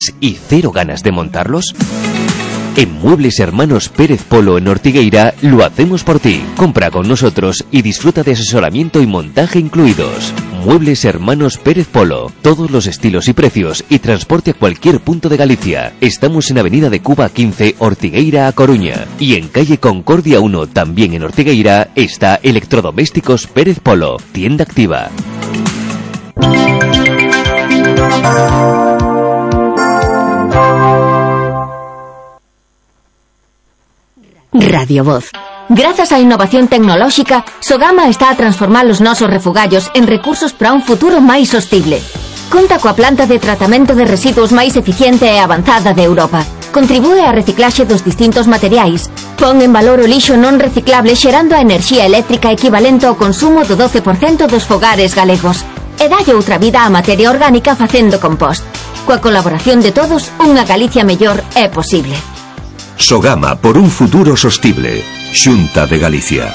¿Tienes y cero ganas de montarlos? En Muebles Hermanos Pérez Polo en Ortigueira lo hacemos por ti. Compra con nosotros y disfruta de asesoramiento y montaje incluidos. Muebles Hermanos Pérez Polo. Todos los estilos y precios y transporte a cualquier punto de Galicia. Estamos en Avenida de Cuba 15, Ortigueira a Coruña. Y en calle Concordia 1, también en Ortigueira, está Electrodomésticos Pérez Polo. Tienda activa. Radio Voz. Grazas á innovación tecnolóxica, Sogama está a transformar os nosos refugallos en recursos para un futuro máis sostible. Conta coa planta de tratamento de residuos máis eficiente e avanzada de Europa. Contribúe á reciclaxe dos distintos materiais. Pon en valor o lixo non reciclable xerando a enerxía eléctrica equivalente ao consumo do 12% dos fogares galegos. E dalle outra vida á materia orgánica facendo compost. Coa colaboración de todos, unha Galicia mellor é posible. Sogama por un futuro sostible. Xunta de Galicia.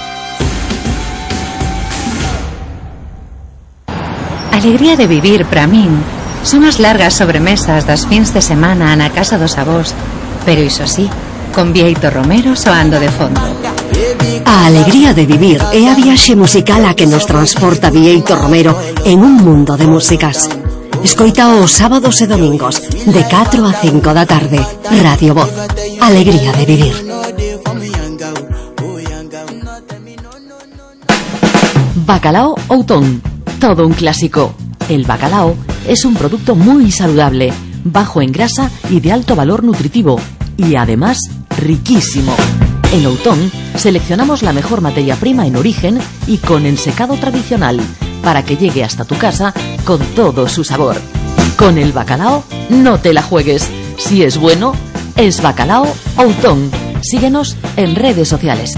Alegría de vivir para min son as largas sobremesas das fins de semana na casa dos avós, pero iso sí, con Bieito Romero soando de fondo. A alegría de vivir é a viaxe musical a que nos transporta Bieito Romero en un mundo de músicas. Escoita os sábados e domingos de 4 a 5 da tarde. Radio Voz. Alegría de vivir. Bacalao Outón. Todo un clásico. El bacalao es un producto muy saludable, bajo en grasa y de alto valor nutritivo, y además riquísimo. En Outón seleccionamos la mejor materia prima en origen y con ensecado tradicional, para que llegue hasta tu casa con todo su sabor. Con el bacalao no te la juegues. Si es bueno, es Bacalao Outón. Síguenos en redes sociales.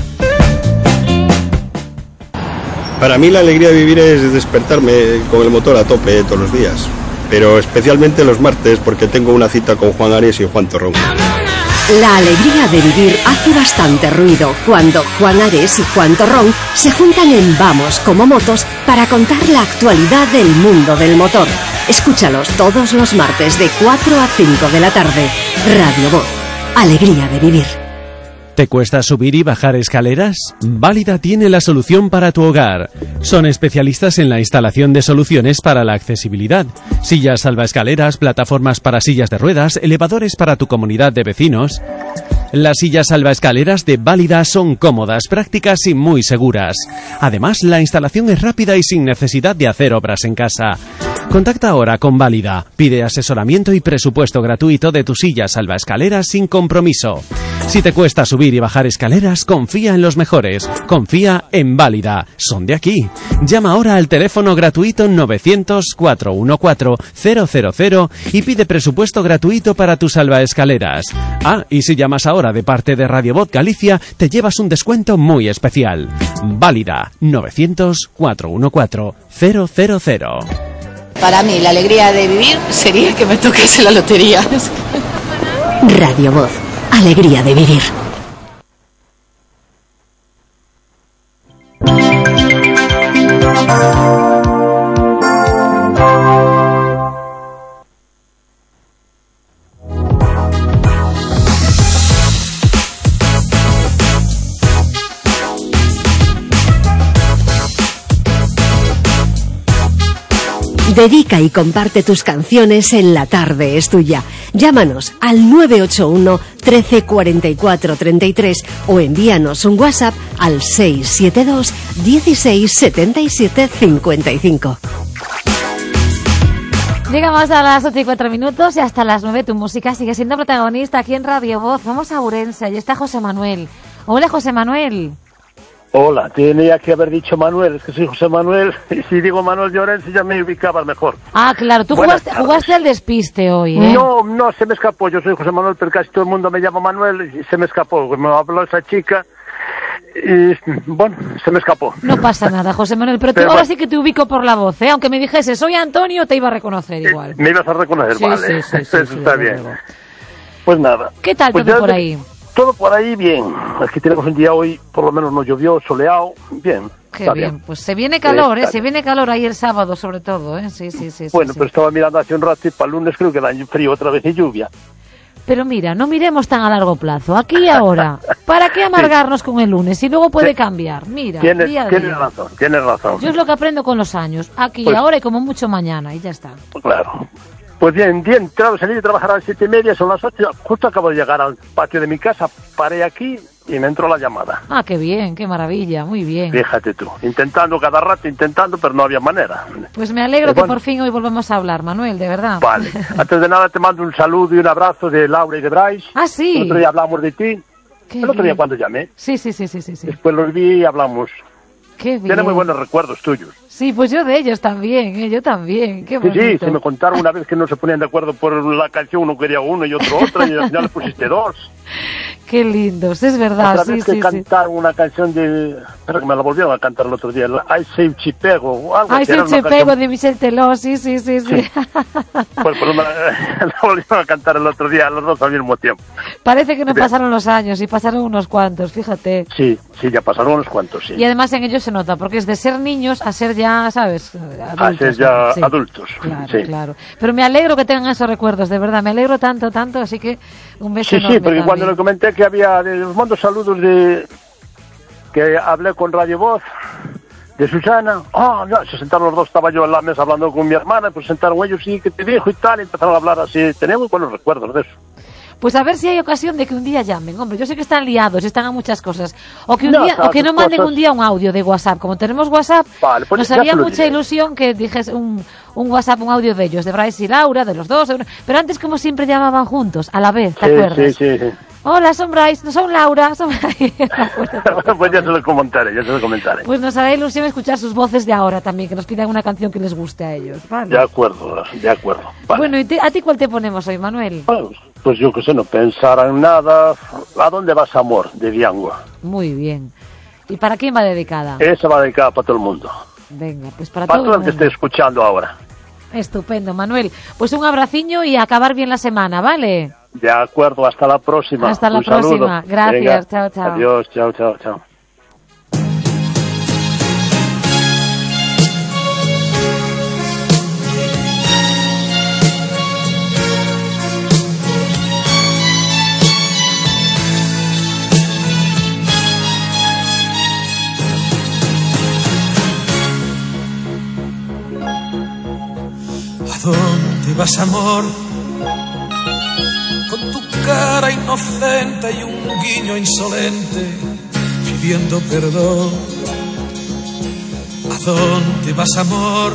Para mí la alegría de vivir es despertarme con el motor a tope todos los días, pero especialmente los martes porque tengo una cita con Juan Ares y Juan Torrón. La alegría de vivir hace bastante ruido cuando Juan Ares y Juan Torrón se juntan en Vamos como Motos para contar la actualidad del mundo del motor. Escúchalos todos los martes de 4 a 5 de la tarde. Radio Voz. Alegría de vivir. ¿Te cuesta subir y bajar escaleras? Válida tiene la solución para tu hogar. Son especialistas en la instalación de soluciones para la accesibilidad. Sillas salvaescaleras, plataformas para sillas de ruedas, elevadores para tu comunidad de vecinos. Las sillas salvaescaleras de Válida son cómodas, prácticas y muy seguras. Además, la instalación es rápida y sin necesidad de hacer obras en casa. Contacta ahora con Válida. Pide asesoramiento y presupuesto gratuito de tu silla salvaescaleras sin compromiso. Si te cuesta subir y bajar escaleras, confía en los mejores. Confía en Válida. Son de aquí. Llama ahora al teléfono gratuito 900-414-000 y pide presupuesto gratuito para tus salvaescaleras. Ah, y si llamas ahora de parte de Radio Voz Galicia, te llevas un descuento muy especial. Válida. 900-414-000. Para mí, la alegría de vivir sería que me tocase la lotería. Radio Voz. Alegría de vivir. Dedica y comparte tus canciones en La Tarde es Tuya. Llámanos al 981 13 44 33 o envíanos un WhatsApp al 672 16 77 55. Llegamos a las 8 y 4 minutos y hasta las 9 tu música sigue siendo protagonista aquí en Radio Voz. Vamos a Ourense, y está José Manuel. Hola, José Manuel. Hola, tenía que haber dicho Manuel, es que soy José Manuel, y si digo Manuel Llorense ya me ubicaba mejor. Ah, claro, tú jugaste al despiste hoy, ¿eh? No, se me escapó, yo soy José Manuel, pero casi todo el mundo me llama Manuel, y se me escapó, me habló esa chica, y bueno, se me escapó. No pasa nada, José Manuel, pero tú ahora sí que te ubico por la voz, ¿eh? Aunque me dijese, soy Antonio, te iba a reconocer igual. Me ibas a reconocer, sí, vale, sí, eso está bien. Pues nada. ¿Qué tal todo por ahí? Todo por ahí bien, es que tenemos un día hoy, por lo menos no llovió, soleado, bien. Qué bien, pues se viene calor, se viene calor ahí el sábado sobre todo, Sí. Bueno, pero estaba mirando hace un rato y para el lunes creo que da frío otra vez y lluvia. Pero mira, no miremos tan a largo plazo, aquí y ahora. ¿Para qué amargarnos con el lunes si luego puede cambiar? Mira, tienes razón. Yo es lo que aprendo con los años, aquí y ahora y como mucho mañana, y ya está. Claro. Pues bien, claro, salí de trabajar a las 7:30, son las 8, justo acabo de llegar al patio de mi casa, paré aquí y me entró la llamada. Ah, qué bien, qué maravilla, muy bien. Fíjate tú, intentando cada rato, pero no había manera. Pues me alegro que por fin hoy volvamos a hablar, Manuel, de verdad. Vale, antes de nada te mando un saludo y un abrazo de Laura y de Bryce. Ah, sí. El otro día hablamos de ti, el otro día cuando llamé. Sí. Después los vi y hablamos. Qué bien. Tiene muy buenos recuerdos tuyos. Sí, pues yo de ellos también, yo también. Qué bonito. Sí, se me contaron una vez que no se ponían de acuerdo por la canción, uno quería uno y otro otra, y al final le pusiste dos. Qué lindos, es verdad. Otra vez que cantaron una canción de... Espera, que me la volvieron a cantar el otro día, Ay, Sei Chipego, o algo así. Ay, Sei Chipego de Michel Teló, sí. Pues la volvieron a cantar el otro día, los dos al mismo tiempo. Parece que no pasaron los años, y pasaron unos cuantos, fíjate. Sí, ya pasaron unos cuantos, sí. Y además en ellos se nota, porque es de ser niños a ser ya, ¿sabes? Adultos, a ser ya adultos. Claro. Pero me alegro que tengan esos recuerdos, de verdad, me alegro tanto, así que un beso enorme. Sí, porque cuando le comenté que les mando saludos que hablé con Radio Voz, de Susana, se sentaron los dos, estaba yo en la mesa hablando con mi hermana, pues sentaron ellos, sí, que te dijo y tal, y empezaron a hablar así, tenemos buenos recuerdos de eso. Pues a ver si hay ocasión de que un día llamen, hombre, yo sé que están liados, están a muchas cosas, o que no manden un día un audio de WhatsApp, como tenemos WhatsApp, vale, pues nos haría mucha ilusión que dijese un WhatsApp, un audio de ellos, de Bryce y Laura, de los dos, pero antes como siempre llamaban juntos, a la vez, ¿te acuerdas? Sí. Hola, son Bryce, no son Laura, son Pues ya se lo comentaré. Pues nos hará ilusión escuchar sus voces de ahora también, que nos pidan una canción que les guste a ellos, ¿vale? De acuerdo. Vale. Bueno, ¿y a ti cuál te ponemos hoy, Manuel? Pues yo que sé, no pensar en nada. ¿A dónde vas, amor? De Diango. Muy bien. ¿Y para quién va dedicada? Esa va dedicada para todo el mundo. Venga, pues para todo el que esté escuchando ahora. Estupendo, Manuel. Pues un abraciño y a acabar bien la semana, ¿vale? De acuerdo, hasta la próxima. Hasta la próxima. Gracias, chao. Adiós, chao. ¿A dónde vas, amor? Con tu cara inocente y un guiño insolente, pidiendo perdón. ¿A dónde vas, amor?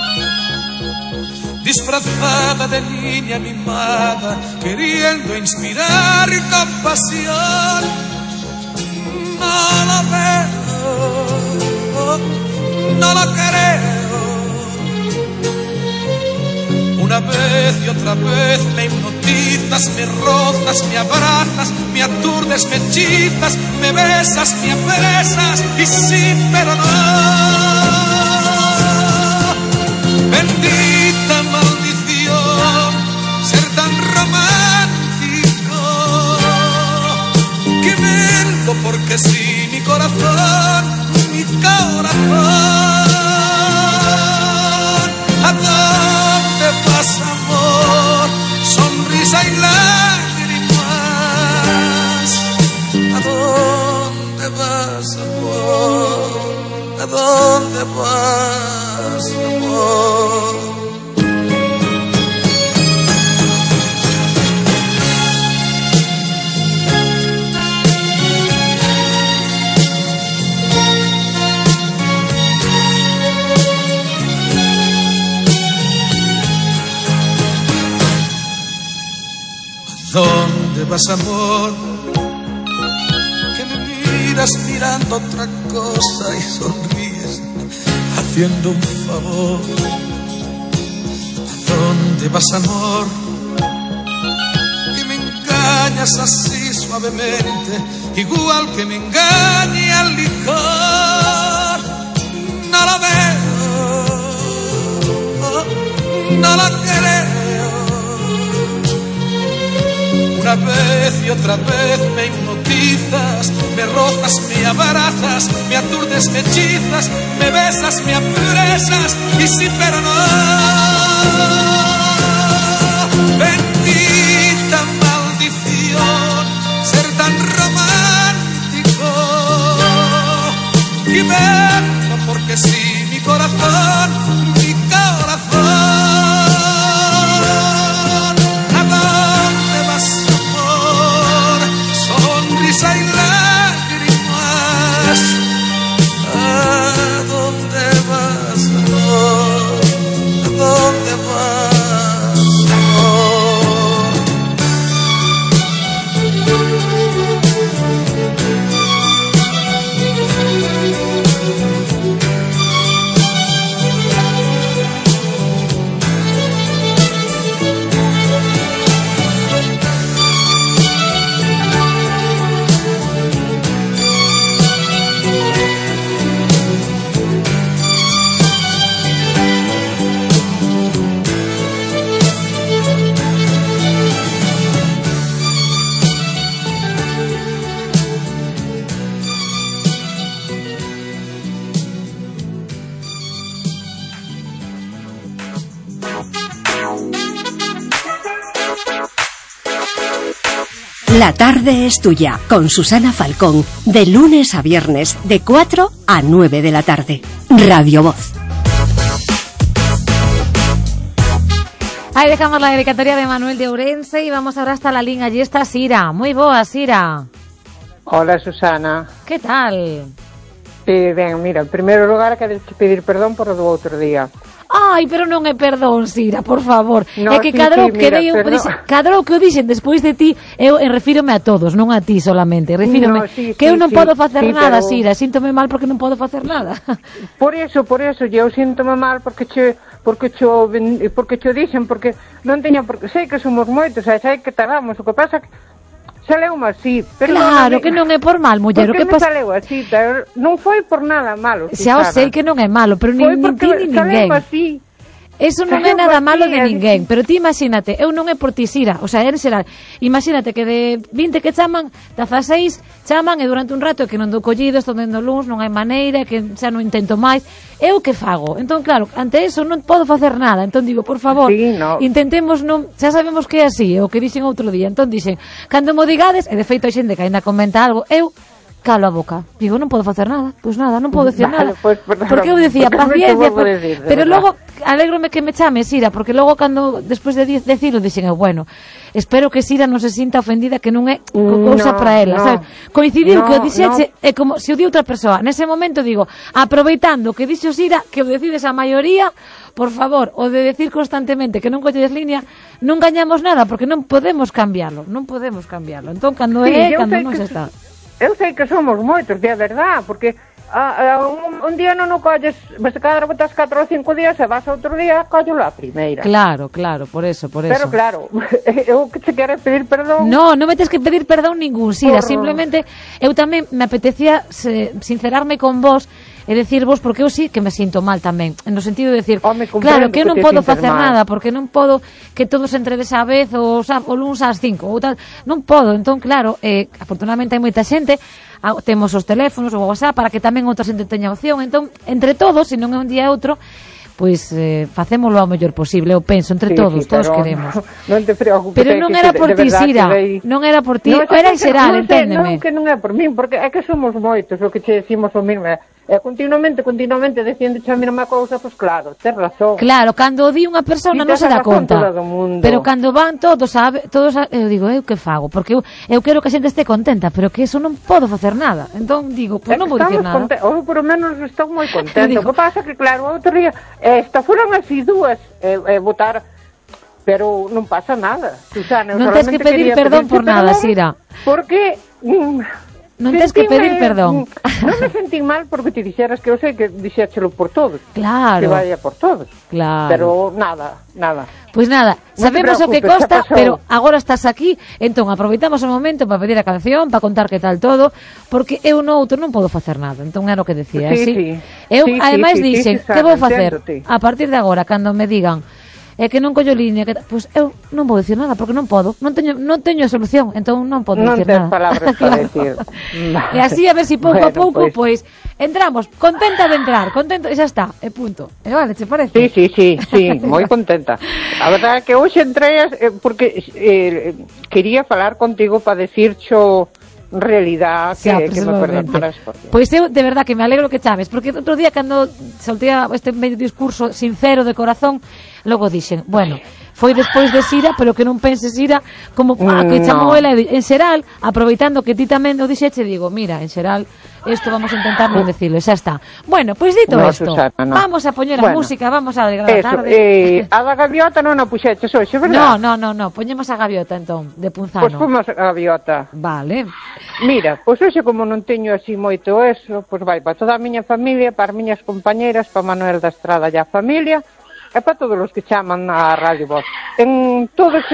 Disfrazada de niña mimada, queriendo inspirar compasión. No lo veo, no lo creo. Una vez y otra vez me hipnotizas, me rozas, me abrazas, me aturdes, me hechizas, me besas, me apresas y sí, pero no. Bendita maldición, ser tan romántico, que vendo porque sí, mi corazón. ¿A dónde vas, amor? Sonrisa y lágrimas. ¿A dónde vas, amor? ¿A dónde vas, amor? ¿Dónde vas, amor? Que me miras mirando otra cosa y sonríes haciendo un favor. ¿A dónde vas, amor? Que me engañas así suavemente, igual que me engaña el licor. No lo veo, no lo creo. Una y otra vez me hipnotizas, me rozas, me abrazas, me aturdes, me hechizas, me besas, me apresas y sin perdonar. Bendita maldición, ser tan romántico. Y vengo porque sí, mi corazón, mi corazón. Hay lágrimas. ¿A dónde vas, amor? ¿A dónde vas, amor? La tarde es tuya, con Susana Falcón, de lunes a viernes, de 4 a 9 de la tarde. Radio Voz. Ahí dejamos la dedicatoria de Manuel de Ourense y vamos ahora hasta la línea. Allí está Sira. Muy boa, Sira. Hola, Susana. Que tal? Ben, mira, en primeiro lugar quero pedir perdón por o do outro día. Ai, pero non é perdón, Sira, por favor. No, é que sí, cada sí, o que o dixen despois de ti, eu refírome a todos, non a ti solamente. Refírome no, sí, que eu non podo facer nada, pero... Sira, síntome mal porque non podo facer nada. Por eso, eu síntome mal porque cho dixen, porque non teña, porque sei que somos moitos, sei que tardamos, o que pasa que saleu así, pero claro, que non é por mal, muller, o que pasa saleu así, non foi por nada malo. Xa o sei que non é malo, pero nin ti nin ninguén. Así. Eso non é nada malo de ninguén, pero ti imagínate, eu non é por ti, Sira, o sea, en xeral, imagínate que de 20 que chaman, 16 chaman e durante un rato que non dou collido, estou dando luz, non hai maneira, que xa non intento máis, eu que fago? Entón, claro, ante eso non podo facer nada, entón digo, por favor, sí, no. Intentemos non, xa sabemos que é así, o que dixen outro día, entón dixen, cando mo digades, e de feito hai xente que ainda comenta algo, eu calo a boca. Digo, non podo facer nada. Pois nada, non podo decir nada. Pues, porque eu decía, paciencia. Pero logo, alégrome que me chame Sira, porque logo cando, despois de decirlo, dixen, bueno, espero que Sira non se sinta ofendida, que non é cousa para ela, sabes? Coincidir que o dixeche é como se o di outra persoa. Nese momento digo, aproveitando que dixo Sira, que o decides a maioría, por favor, o de decir constantemente que non colles línea, non gañamos nada, porque non podemos cambiarlo. Entón, cando cando non se está. Eu sei que somos moitos, de verdad, porque un día non o colles, vas a cada botas 4 ou 5 días e vas a outro día, collelo a primeira. Claro, por eso. Pero claro, eu que te quero pedir perdón. No me tes que pedir perdón ningún, Sira, simplemente eu tamén me apetecía sincerarme con vos e decirvos, porque eu sí que me sinto mal tamén, no sentido de decir, claro, que eu non podo facer nada, porque non podo que todos entredes á vez ou luns ás 5 ou tal, non podo, entón claro, afortunadamente hai moita xente, temos os teléfonos, o WhatsApp, para que tamén outra xente teña opción, entón, entre todos, se non é un día outro, pois facémolo ao mellor posible, eu penso, entre todos queremos. Non te preocupes. Pero non era por ti, Sira, non era por ti, era en xeral, enténdeme. Non, que non é por min, porque é que somos moitos, o que che decimos o mismo, continuamente dicindo a mesma cousa, pois claro, tes razón. Claro, cando o di unha persona non se dá conta, pero cando van todos, eu digo, eu que fago? Porque eu quero que a xente este contenta, pero que eso non podo facer nada, entón digo, pois non vou dicir nada. Eu por lo menos estou moi contento, o que pasa que claro, outro día foron así dúas votar, pero non pasa nada, Susana. Non tens que pedir perdón por nada, Sira, porque non tens que pedir perdón. Non me sentí mal porque te dixeras que eu sei que dixéchelo por todos. Claro. Que vaya por todos. Claro. Pero nada. Pois nada, sabemos o que costa, pero agora estás aquí, entón aproveitamos o momento para pedir a canción, para contar que tal todo, porque eu noutro non podo facer nada, entón era o que decía, sí. Eu, ademais, dixen, que vou facer? A partir de agora, cando me digan é que non collo línea, pois eu non vou dicir nada porque non podo, non teño solución, entón non podo dicir nada. Non tens palabras para decir. E así a ver si pouco a pouco, pois entramos, contenta de entrar, contenta, e xa está, e punto. E vale, che parece? Sí, moi contenta. A verdade é que hoxe entrei porque quería falar contigo para decircho realidad que me perdonaras. Pois eu, de verdad, que me alegro que chaves, porque outro día cando soltei este medio discurso sincero de corazón, logo dixen, bueno, foi despois de Sira, pero que non penses Sira como que chamou ela en xeral, aproveitando que ti tamén o dixeche, digo, mira, en xeral isto vamos a intentar non decirlo, xa está. Bueno, pois dito isto, vamos a poñer a música, vamos a alegrar a tarde. A da gaviota non a puxeches hoxe, verdad? No, poñemos a gaviota entón, de Punzano. Pois pomos a gaviota. Vale. Mira, pois hoxe como non teño así moito eso, pois vai para toda a miña familia, para as miñas compañeras, para Manuel da Estrada e a familia, e para todos os que chaman a Radio Voz. Todos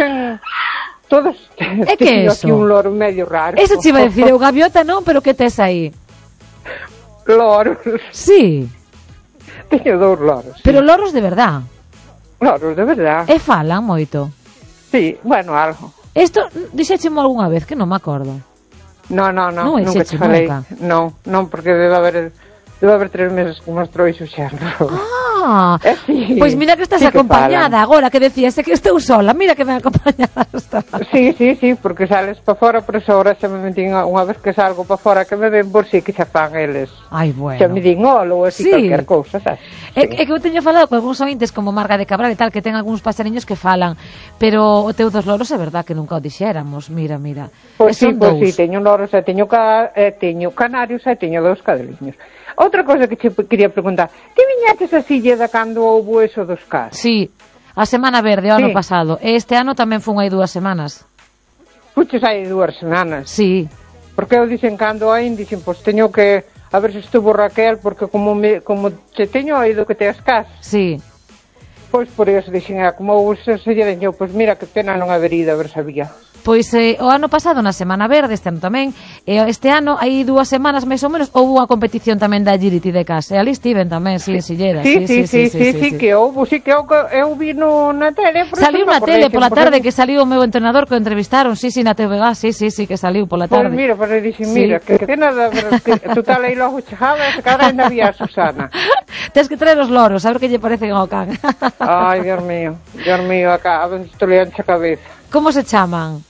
é que teño aquí un loro medio raro. Eso te iba a decir, eu gaviota non, pero que tes aí? Loros. Sí. Teño 2 loros. Sí. Pero loros de verdad. Loros de verdad. E falan moito. Sí, bueno, algo. Isto dixéchemo algunha vez, que non me acordo. No, nunca te falei. Non, porque debe haber 3 meses que mostrou iso xa. Sí, pois mira que estás acompañada agora, que decías que estou sola, mira que me acompañada está. Sí, porque sales para fora, por eso ahora xa me metín unha vez que salgo para fora que me ven por si que xa fan eles. Ai, bueno. Xa me din ou así cualquier cousa, sabes? É que eu teño falado con algúns ointes como Marga de Cabral e tal, que ten algúns pasariños que falan, pero o teu dos loros é verdad que nunca o dixéramos, mira. Pois sí, teño loros, teño canarios e teño 2 cadeliños. Outra cosa que te quería preguntar, ti viñaches a Silleda cando houbo eso dos cas? Sí, a Semana Verde, o ano pasado. Este ano tamén fun aí 2 semanas. Puches aí 2 semanas? Sí. Porque eu dixen cando aí, dixen, pois teño que a ver se estuvo Raquel, porque como te teño oído que te as cas. Sí. Pois por eso dixen, como se lle deñou, pois mira que pena non haber ido a ver se había. Pois o ano pasado na Semana Verde, este ano tamén, este ano hai 2 semanas máis ou menos houve unha competición tamén da Agility de casa, e ali estiven tamén, en Silleda. Sí, que houve, que eu vi na tele. Saliu na tele pola tarde, que saliu o meu entrenador que o entrevistaron, na TVG, sí, que saliu pola tarde. Pois mira, pero dixen, mira, que pena que total aí logo chegaba, e se cadra ainda había a Susana. Tens que traer os loros, a ver que lle parecen ao can. Ai, Dios mío, acá, a ver se estou liando a cabeza. Como se chaman?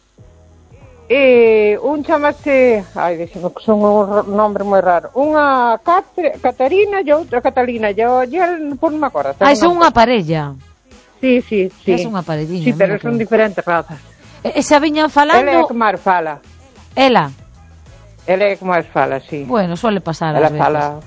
Un chamase, decimos que son un nombre moi raro. Unha Catarina e outra Catalina. Eu non me acordo. Son unha parella. Sí. É unha parelliña. Sí, pero son diferentes razas. E xa viñan falando... Ela é que máis fala. Ela é que máis fala, sí. Bueno, suele pasar ela a veces. Fala...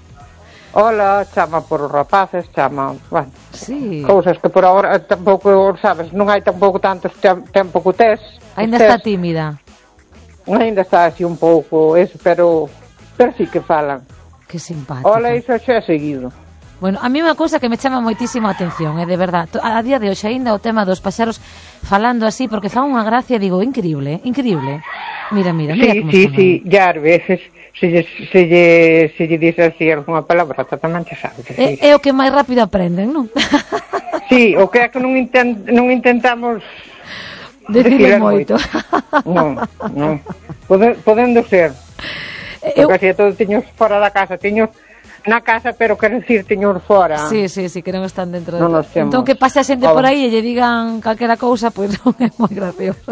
Hola, chama por os rapaces, chama... Bueno, sí. Cousas que por agora tampouco, sabes, non hai tampouco tanto tempo que tes. Ainda está tímida. Ainda está así un pouco, eso, pero sí que falan. Que simpática. Ola, iso xa é seguido. Bueno, a mí unha cousa que me chama moitísimo a atención, de verdad. A día de hoxe ainda o tema dos paxaros falando así, porque fan unha gracia, digo, increíble. Mira como son. Sí, ya a veces se lle dice así algunha palabra, tamén xa sabes. É o que máis rápido aprenden, non? Sí, o que é que non intentamos decirle moito. Non. Podendo ser. Porque así todos teños fora da casa, teños na casa, pero quero dicir, teños fora. Sí, que non están dentro non de... Entón que pase a xente por aí e lle digan calquera cousa, pois non é moi gracioso.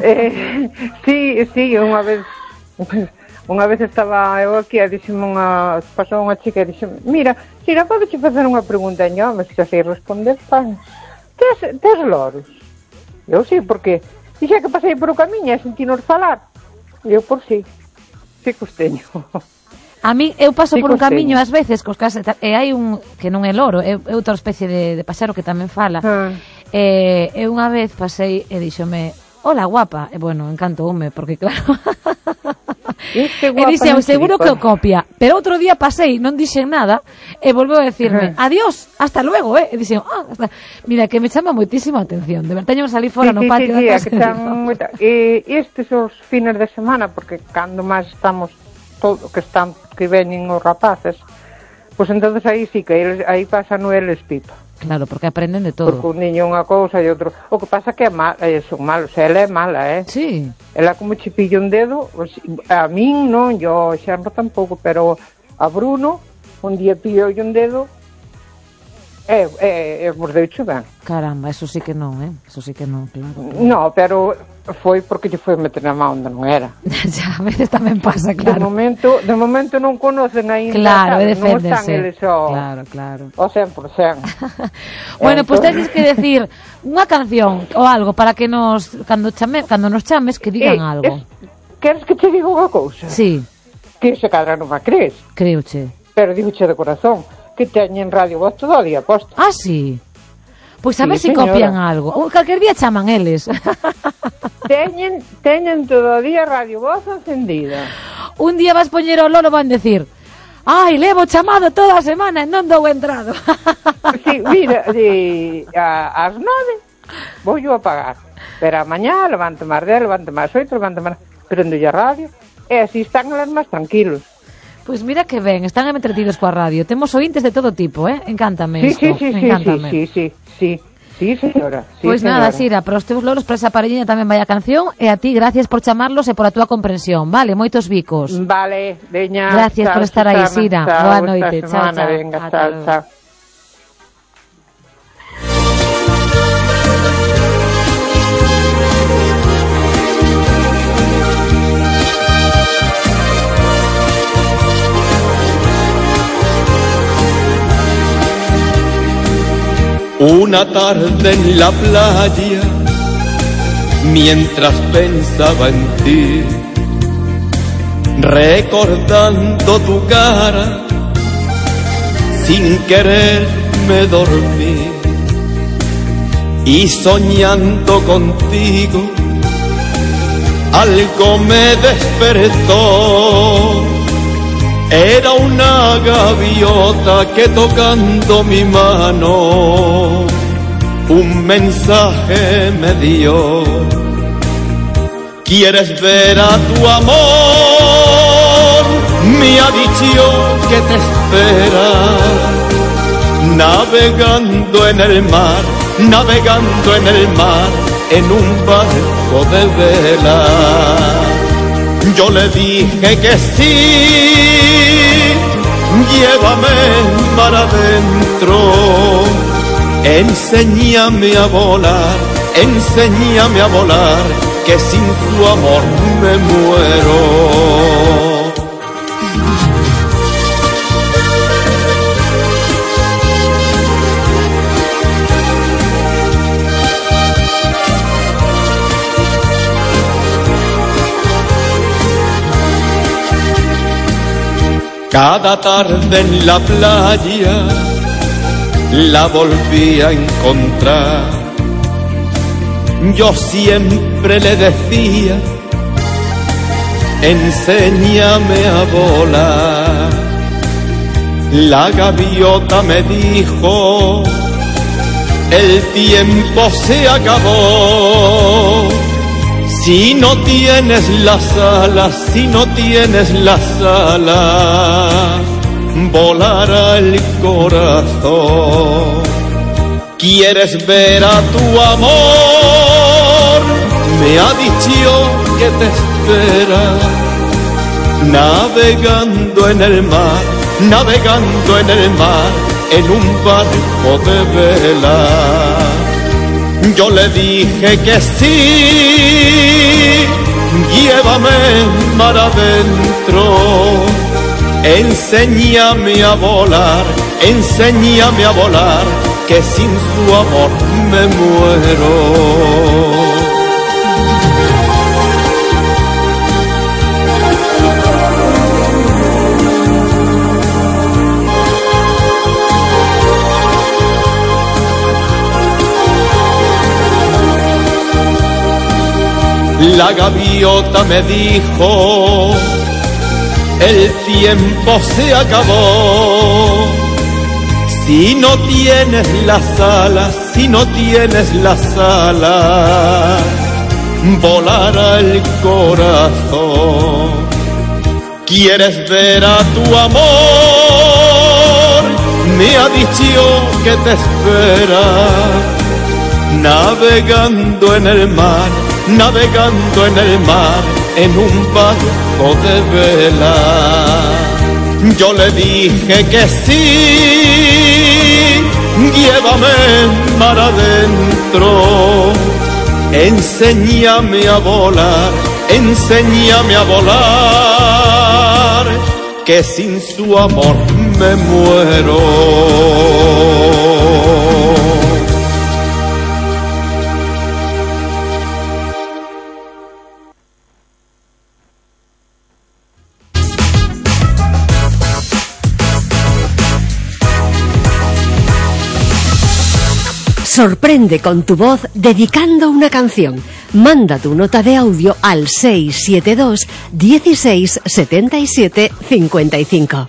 Sí, unha vez estaba eu aquí e pasou unha chica e dixeme, mira, Sira, podes facer unha pregunta? E eu, mas xa sei responder, tes loros? Eu sí, porque dixe que pasei por o camiño e sentinos falar. E eu por sí que os teño. A mí, eu paso por un camiño ás veces cos casas, e hai un que non é loro, é outra especie de paxaro que tamén fala. E unha vez pasei e díxome, hola guapa, e bueno, encantoume, porque claro... E dixen, seguro que o copia, pero outro día pasei, non dixen nada, e volveu a decirme, adiós, hasta luego, e dixen, mira, que me chama moitísima atención, de verdade, teño que salir fora no patio da casa. E estes os fines de semana, porque cando máis estamos que veñen os rapaces, pois entonces aí sí que aí pasan eles pipa. Claro, porque aprenden de todo. Porque un niño unha cousa e outro... O que pasa que son malos, ela é mala, Sí. Ela como che pilla un dedo, a min non, yo xerro tampouco, pero a Bruno, un día pillo un dedo, mordeucho ben. Caramba, eso sí que non, Eso sí que non, claro. No, pero foi porque lle foi meter na mão onde non era. Ya, a veces tamén pasa, claro. De momento non conocen ainda, claro, sabes? Non están deféndense. eles Claro. O 100%. Bueno, pues tens que decir unha canción ou algo para que cando nos chames que digan algo. Queres que te diga unha cousa? Sí. Que se cadra non me crees. Creoche. Pero digoche de corazón que teñen Radio Voz todo o día posto. Ah, sí. Pois a ver se señora. copian algo. Ou calquer día chaman eles. Teñen todo o día Radio Voz encendida. Un día vas poñer o loro van decir: ai, levo chamado toda a semana e non dou entrado. Sí, mira, ás 9 vou yo a pagar. Pero a mañá levanto máis 10, levanto máis 8, levanto máis... Prendo a radio e así están elas máis tranquilos. Pois mira que ben, están entretidos coa radio. Temos ointes de todo tipo, Encántame isto. Sí, señora. Pois nada, Sira, para os teus loros, para esa parellinha tamén vai a canción. E a ti, gracias por chamarlos e por a túa comprensión. Vale, moitos bicos. Vale, veña. Gracias por estar aí, Sira. Boa noite. Chao. Venga, chao. Una tarde en la playa, mientras pensaba en ti, recordando tu cara, sin querer me dormí, y soñando contigo, algo me despertó. Era una gaviota que tocando mi mano un mensaje me dio. ¿Quieres ver a tu amor? Me ha dicho que te espera. Navegando en el mar, en un barco de vela. Yo le dije que sí, llévame para adentro, enséñame a volar, que sin su amor me muero. Cada tarde en la playa la volví a encontrar. Yo siempre le decía, enséñame a volar. La gaviota me dijo, el tiempo se acabó. Si no tienes las alas, volará el corazón. ¿Quieres ver a tu amor? Me ha dicho que te espera. Navegando en el mar, en un barco de vela. Yo le dije que sí, llévame mar adentro, enséñame a volar, que sin su amor me muero. La gaviota me dijo, el tiempo se acabó. Si no tienes las alas, volará el corazón. ¿Quieres ver a tu amor? me ha dicho que te espera. Navegando en el mar, en un barco de vela. Yo le dije que sí, llévame mar adentro, enséñame a volar, que sin su amor me muero. Sorprende con tu voz dedicando una canción. Manda tu nota de audio al 672 16 77 55.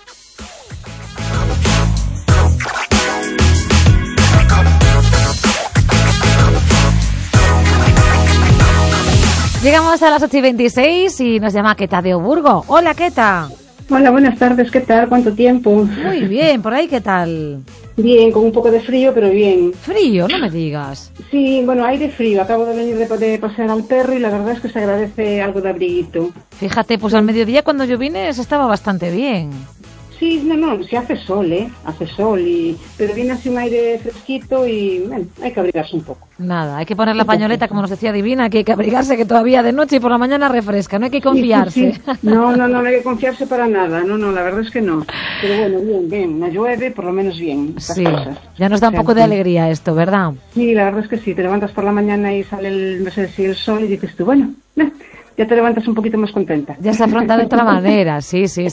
Llegamos a las 8:26 y nos llama Queta de Oburgo. Hola, Queta. Hola, buenas tardes, ¿qué tal? ¿Cuánto tiempo? Muy bien, ¿por ahí qué tal? Bien, con un poco de frío, pero bien. ¿Frío? No me digas. Sí, bueno, aire frío. Acabo de venir de pasear al perro y la verdad es que se agradece algo de abriguito. Fíjate, pues al mediodía cuando yo vine se estaba bastante bien. Sí, no, sí hace sol, hace sol, pero viene así un aire fresquito y bueno, hay que abrigarse un poco. Nada, hay que poner la pañoleta, como nos decía Divina, que hay que abrigarse, que todavía de noche y por la mañana refresca, no hay que confiarse. Sí. No hay que confiarse para nada, no, la verdad es que no. Pero bueno, bien, no llueve, por lo menos bien. Sí, cosas. Ya nos da un poco de alegría esto, ¿verdad? Sí, la verdad es que sí, te levantas por la mañana y sale el sol y dices tú, bueno, ya te levantas un poquito más contenta. Ya se afronta de otra manera, sí. Sí,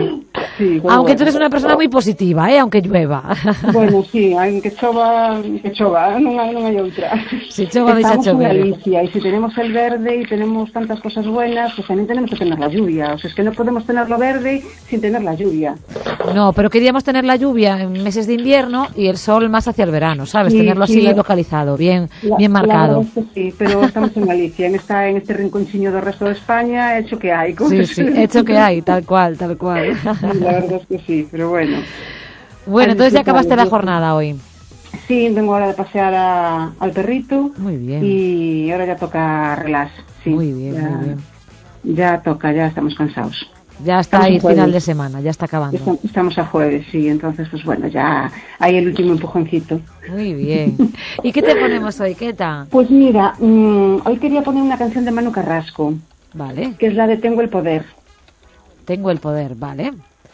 Aunque tú eres una persona muy positiva, aunque llueva. Bueno, sí, aunque chova, non hai outra. Si chova, deixa chover. Estamos en Galicia, y si tenemos el verde y tenemos tantas cosas buenas, pues también tenemos que tener la lluvia. O sea, es que no podemos tener lo verde sin tener la lluvia. No, pero queríamos tener la lluvia en meses de invierno y el sol más hacia el verano, ¿sabes? Sí, tenerlo así localizado, bien marcado. La verdad es que sí, pero estamos en Galicia, en este rinconcillo del resto de España, hecho que hay. Sí, hecho que hay, tal cual. La verdad es que sí, pero bueno. Bueno, entonces ya acabaste la jornada hoy. Sí, vengo ahora de pasear al perrito. Muy bien. Y ahora ya toca relax. Sí, muy bien. Ya toca, ya estamos cansados. Ya está ahí final de semana, ya está acabando. Estamos a jueves, sí, entonces pues bueno, ya hay el último empujoncito. Muy bien. ¿Y qué te ponemos hoy, Queta? Pues mira, hoy quería poner una canción de Manu Carrasco. Vale. Que es la de Tengo el poder. Tengo el poder, vale.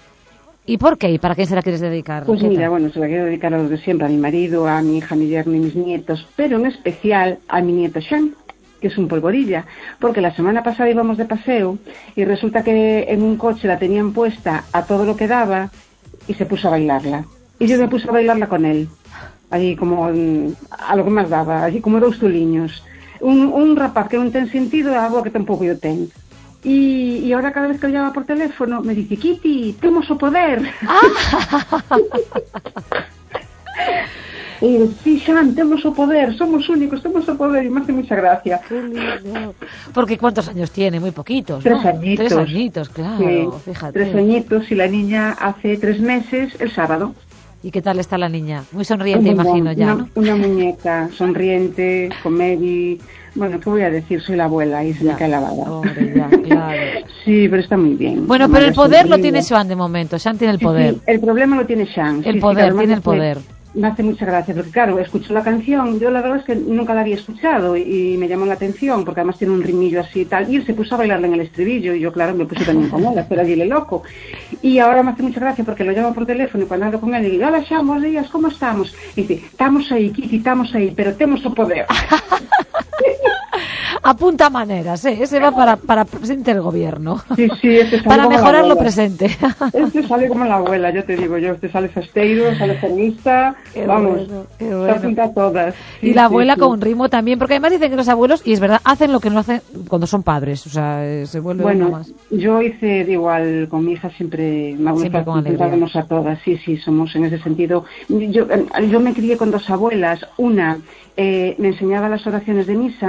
¿Y por qué? ¿Y para quién se la quieres dedicar? Pues mira, bueno, se la quiero dedicar a los de siempre, a mi marido, a mi hija, a mi yerno y mis nietos, pero en especial a mi nieto Sean, que es un polvorilla, porque la semana pasada íbamos de paseo y resulta que en un coche la tenían puesta a todo lo que daba y se puso a bailarla. Y yo me puse a bailarla con él, allí como a lo que más daba, allí como dos tuliños. Un rapaz que non ten sentido, algo que tampouco yo ten. Y ahora cada vez que lo llama por teléfono me dice, Kitty, temos o poder. Y digo, sí, Xan, temos o poder, somos únicos, temos o poder, y me hace mucha gracia. Porque ¿cuántos años tiene? Muy poquitos, ¿no? 3 añitos. 3 añitos, claro, sí, fíjate. 3 añitos, y la niña hace 3 meses el sábado. ¿Y qué tal está la niña? Muy sonriente, imagino ya, ¿no? Una muñeca sonriente, comedia. Bueno, ¿qué voy a decir? Soy la abuela y se me cae la baba. Hombre, ya, claro. Sí, pero está muy bien. Bueno, pero el poder lo tiene Xan de momento. Xan tiene el poder. Sí, el problema lo tiene Xan. El poder, tiene el poder. Me hace mucha gracia, porque claro, escucho la canción, yo la verdad es que nunca la había escuchado y me llamó la atención, porque además tiene un rimillo así y tal, y él se puso a bailarla en el estribillo, y yo claro, me puse también con él, a hacer allí el loco. Y ahora me hace mucha gracia porque lo llamo por teléfono y cuando hablo con él le digo, hola Xan, buenos días, ¿cómo estamos? Y dice, estamos ahí, Kitty, estamos ahí, pero tenemos o poder. Apunta maneras, ese va para presidente del gobierno. Sí, este para mejorar lo presente. Este sale como la abuela, yo te digo, este sale festeiro, sale feminista, vamos, qué bueno. Se apunta a todas. Sí, y la abuela con un ritmo también, porque además dicen que los abuelos, y es verdad, hacen lo que no hacen cuando son padres, o sea, se vuelve uno más. Yo hice igual con mi hija, siempre me gusta apuntarnos a todas, sí, somos en ese sentido. Yo me crié con 2 abuelas, una me enseñaba las oraciones de misa,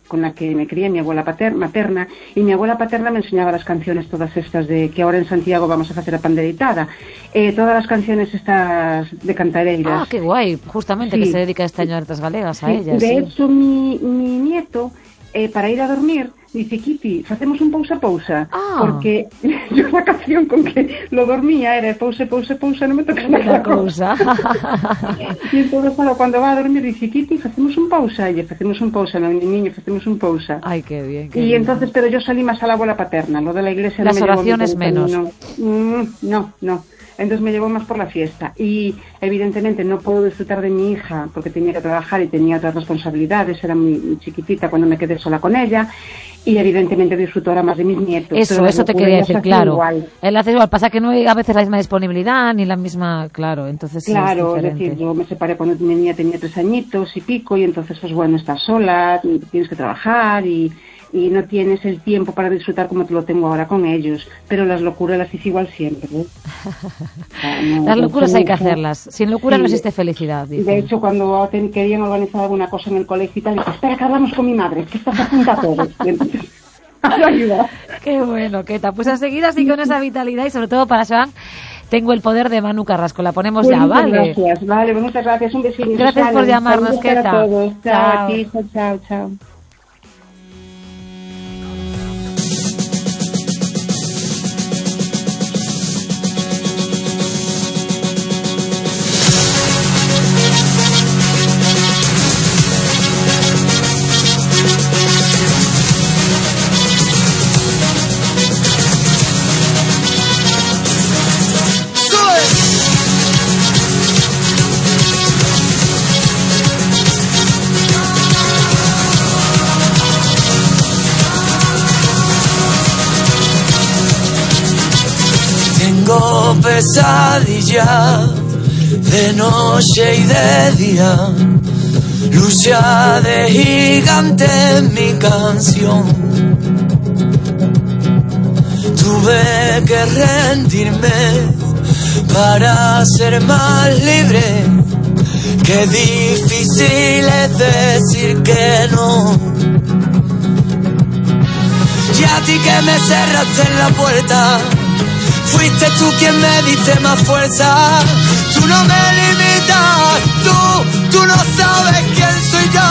con la que me crié, mi abuela materna, y mi abuela paterna me enseñaba las canciones todas estas de que ahora en Santiago vamos a hacer a panderitada, todas las canciones estas de cantareiras. Ah, qué guay, justamente, sí, que se dedica este año a artes galegas, a ellas. De hecho, mi nieto, para ir a dormir, dice, Kitty, facemos un pousa, porque yo la canción con que lo dormía era pousa, non me toques la cousa. E entón, cuando va a dormir, dice, Kitty, facemos un pousa, e facemos un pousa, no, niño, facemos un pousa. Ay, qué bien. Y entonces, pero yo salí más a la abuela paterna, lo de la iglesia. Las oraciones menos. No. Entonces me llevó más por la fiesta y evidentemente no puedo disfrutar de mi hija porque tenía que trabajar y tenía otras responsabilidades, era muy chiquitita cuando me quedé sola con ella y evidentemente disfruto ahora más de mis nietos. Eso te quería decir, claro. Él hace igual, pasa que no hay a veces la misma disponibilidad ni la misma, claro, entonces claro, es decir, yo me separé cuando mi niña tenía 3 añitos y pico y entonces pues bueno, estás sola, tienes que trabajar y no tienes el tiempo para disfrutar como te lo tengo ahora con ellos, pero las locuras las hice igual siempre, ¿eh? Las locuras hay que hacerlas, sin locura no existe felicidad, dicen. De hecho, cuando querían organizar alguna cosa en el colegio y tal, dije, espera que hablamos con mi madre, que estás apunta todo. Ayuda. Qué bueno, Queta, pues a seguir así con esa vitalidad y sobre todo para Joan, Tengo el poder de Manu Carrasco. La ponemos ya, ¿vale? Gracias, vale, muchas gracias, un besito. Gracias por llamarnos, Queta. Chao, a ti, chao. Tengo pesadilla de noche y de día, lucha de gigante en mi canción. Tuve que rendirme para ser más libre. Qué difícil es decir que no. Y a ti que me cerraste en la puerta, fuiste tú quien me diste más fuerza. Tú no me limitas, tú no sabes quién soy yo.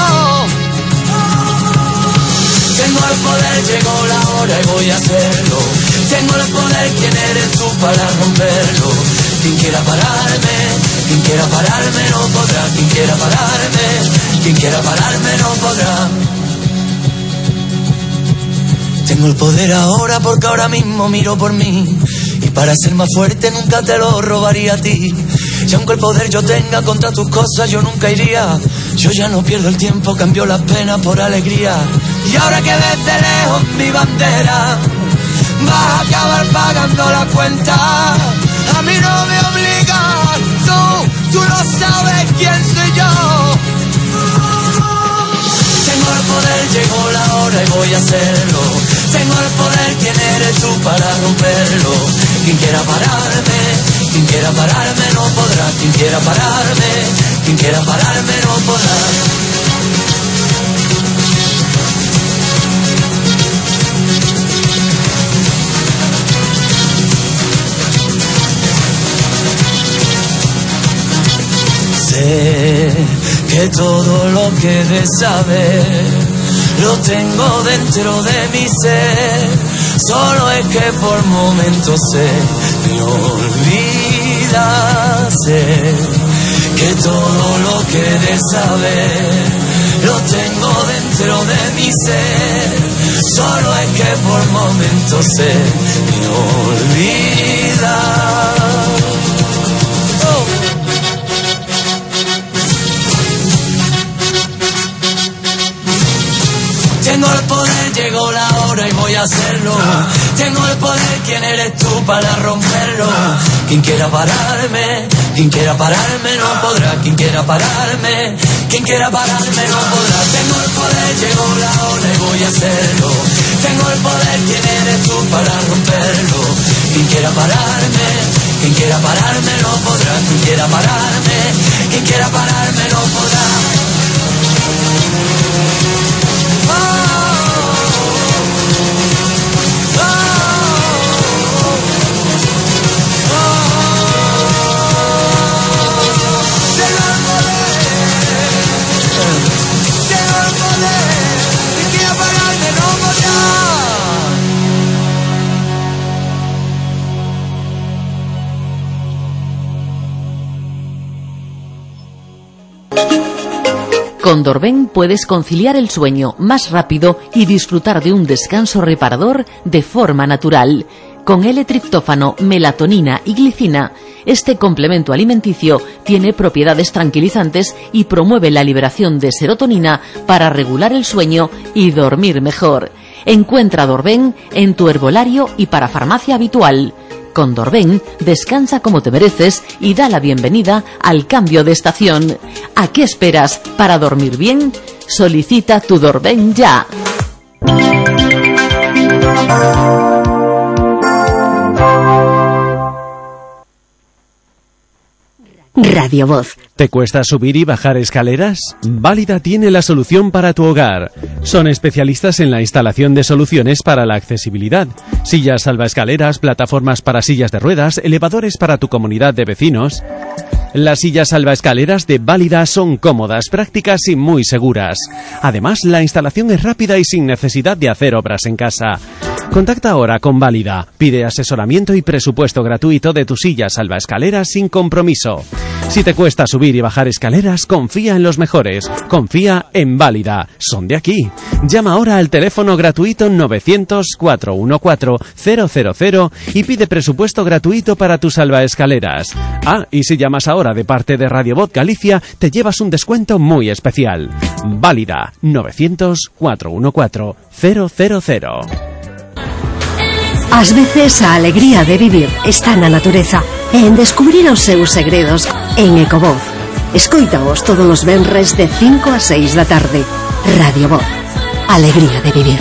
Tengo el poder, llegó la hora y voy a hacerlo. Tengo el poder, ¿quién eres tú para romperlo? Quien quiera pararme no podrá. Quien quiera pararme no podrá. Tengo el poder ahora porque ahora mismo miro por mí. Y para ser más fuerte nunca te lo robaría a ti. Y aunque el poder yo tenga contra tus cosas, yo nunca iría. Yo ya no pierdo el tiempo, cambio las penas por alegría. Y ahora que desde lejos mi bandera, vas a acabar pagando la cuenta. A mí no me obligas, tú no sabes quién soy yo. Tengo el poder, llegó la hora y voy a hacerlo. Tengo el poder, ¿quién eres tú para romperlo? Quien quiera pararme no podrá. Quien quiera pararme no podrá. Sé que todo lo que de saber lo tengo dentro de mi ser, solo es que por momentos se me olvida. Sé que todo lo que de saber lo tengo dentro de mi ser, solo es que por momentos se me olvida. Tengo el poder, llegó la hora y voy a hacerlo. Tengo el poder, ¿quién eres tú para romperlo? Quien quiera pararme no podrá. Quien quiera pararme no podrá. Tengo el poder, llegó la hora y voy a hacerlo. Tengo el poder, ¿quién eres tú para romperlo? Quien quiera pararme no podrá. Quien quiera pararme no podrá. Con Dorben puedes conciliar el sueño más rápido y disfrutar de un descanso reparador de forma natural. Con L-triptófano, melatonina y glicina, este complemento alimenticio tiene propiedades tranquilizantes y promueve la liberación de serotonina para regular el sueño y dormir mejor. Encuentra Dorben en tu herbolario y para farmacia habitual. Con Dorben, descansa como te mereces y da la bienvenida al cambio de estación. ¿A qué esperas para dormir bien? Solicita tu Dorben ya. Radio Voz. ¿Te cuesta subir y bajar escaleras? Válida tiene la solución para tu hogar. Son especialistas en la instalación de soluciones para la accesibilidad. Sillas salvaescaleras, plataformas para sillas de ruedas, elevadores para tu comunidad de vecinos. Las sillas salvaescaleras de Válida son cómodas, prácticas y muy seguras. Además, la instalación es rápida y sin necesidad de hacer obras en casa. Contacta ahora con Válida. Pide asesoramiento y presupuesto gratuito de tu silla salvaescaleras sin compromiso. Si te cuesta subir y bajar escaleras, confía en los mejores. Confía en Válida. Son de aquí. Llama ahora al teléfono gratuito 900-414-000 y pide presupuesto gratuito para tus salvaescaleras. Ah, y si llamas ahora de parte de Radio Voz Galicia, te llevas un descuento muy especial. Válida 900-414-000. Ás veces a alegría de vivir está na natureza e en descubrir os seus segredos en Ecovoz. Escoítaos todos os venres de 5 a 6 da tarde. Radio Voz. Alegría de vivir.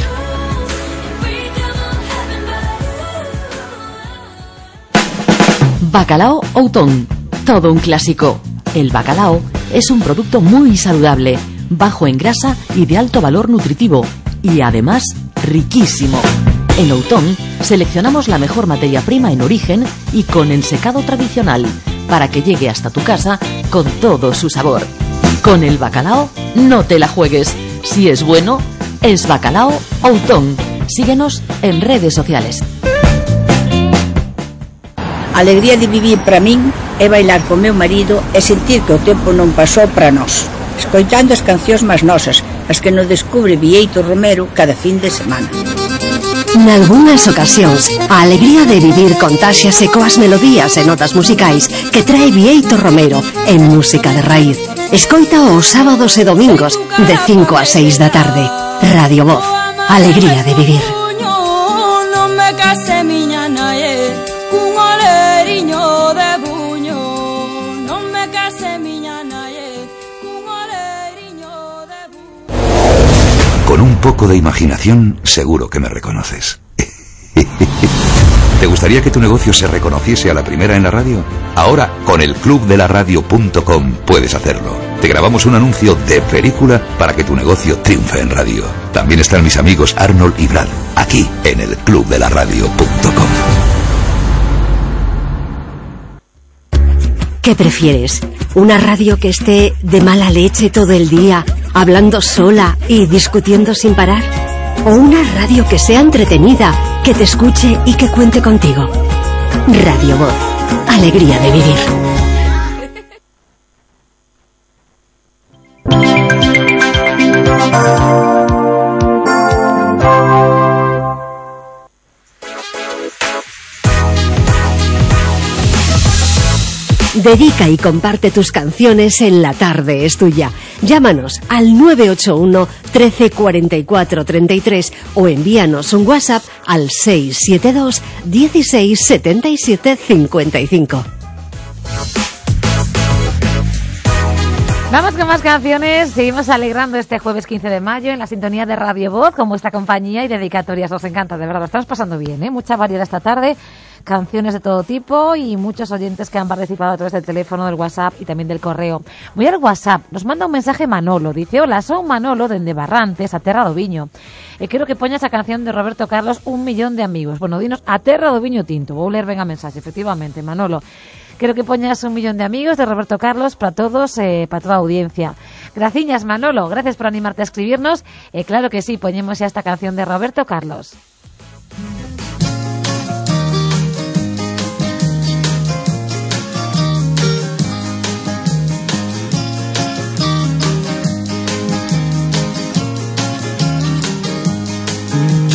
Bacalao Outón. Todo un clásico. El bacalao es un producto muy saludable, bajo en grasa y de alto valor nutritivo, y además riquísimo. En Outón seleccionamos la mejor materia prima en origen y con ensecado tradicional para que llegue hasta tu casa con todo su sabor. Con el bacalao no te la juegues. Si es bueno, es Bacalao Outón. Síguenos en redes sociales. A alegría de vivir para min é bailar con meu marido e sentir que o tempo non pasou para nós, escoitando as cancións máis nosas, as que nos descubre Vieito Romero cada fin de semana. Nalgúnas ocasións, a alegría de vivir contáxiase coas melodías e notas musicais que trae Vieito Romero en música de raíz. Escoita os sábados e domingos de 5 a 6 da tarde. Radio Voz. Alegría de vivir. Con un poco de imaginación, seguro que me reconoces. ¿Te gustaría que tu negocio se reconociese a la primera en la radio? Ahora, con el clubdelaradio.com puedes hacerlo. Te grabamos un anuncio de película para que tu negocio triunfe en radio. También están mis amigos Arnold y Brad, aquí en el clubdelaradio.com. ¿Qué prefieres? ¿Una radio que esté de mala leche todo el día, hablando sola y discutiendo sin parar? ¿O una radio que sea entretenida, que te escuche y que cuente contigo? Radio Voz. Alegría de vivir. Dedica y comparte tus canciones en La Tarde es Tuya. Llámanos al 981 13 44 33 o envíanos un WhatsApp al 672 16 77 55. Vamos con más canciones, seguimos alegrando este jueves 15 de mayo en la sintonía de Radio Voz con vuestra compañía y dedicatorias. Nos encanta, de verdad, lo estamos pasando bien, ¿eh? Mucha variedad esta tarde, canciones de todo tipo y muchos oyentes que han participado a través del teléfono, del WhatsApp y también del correo. Voy al WhatsApp, nos manda un mensaje Manolo, dice: hola, son Manolo dende Barrantes, a Terra do Viño. Quero que poñas a canción de Roberto Carlos, 1 millón de amigos. Bueno, dinos a Terra do Viño Tinto, vou ler ben a mensaxe, efectivamente, Manolo. Quero que poñas 1 millón de amigos de Roberto Carlos para todos, para toda a audiencia. Graciñas, Manolo, gracias por animarte a escribirnos. Claro que sí, poñemos ya esta canción de Roberto Carlos.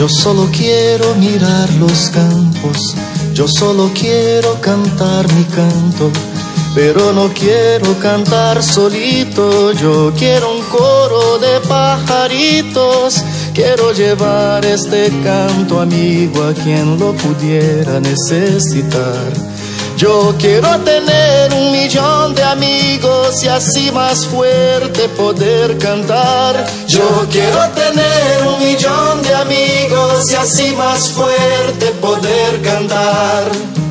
Yo solo quiero mirar los campos, yo solo quiero cantar mi canto, pero no quiero cantar solito, yo quiero un coro de pajaritos. Quiero llevar este canto amigo a quien lo pudiera necesitar. Yo quiero tener 1.000.000 de amigos y así más fuerte poder cantar. Yo quiero tener 1.000.000 de amigos y así más fuerte poder cantar.